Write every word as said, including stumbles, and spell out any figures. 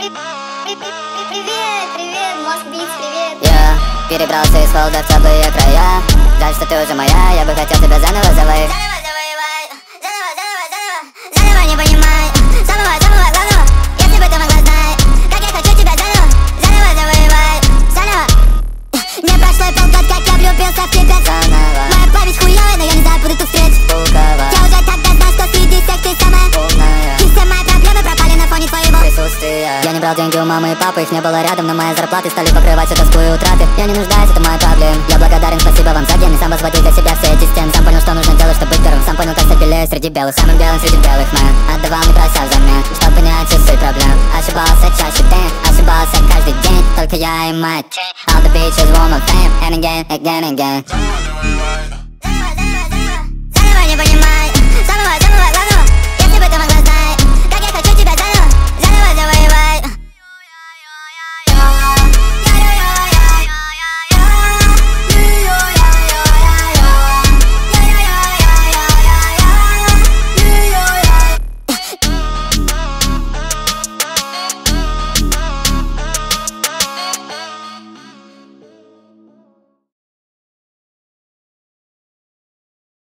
Привет, привет, Москвич, привет. Я перебрался из холода в теплые края. Жаль, что ты уже моя, я бы хотел тебя заново завоевать. Заново завоевай, заново, заново, заново. Заново не понимай, самого, самого главного. Если бы ты могла знать, как я хочу тебя заново. Заново завоевай, заново. Не прошло и полгода, как я влюбился в тебя Заново. Моя память хуёвая, но я не забуду ту встречу. Пугова. Я уже тогда знал, что среди всех ты самая Умная. И все мои проблемы пропали на фоне твоего Присутствие. Я не брал деньги у мамы и папы, их не было рядом, но мои зарплаты стали покрывать всю тоску и утраты. Я не нуждаюсь, это мои проблемы. Я благодарен, спасибо вам за ген. И сам возводил для себя все эти стены. Сам понял, что нужно делать, чтобы быть первым. Сам понял, как стать белее среди белых. Самым белым среди белых, man. Отдавал не прося взамен, чтобы понять часы проблем. Ошибался чаще ты, ошибался каждый день. Только я и мать. All the bitches want my fame, and again, again, again.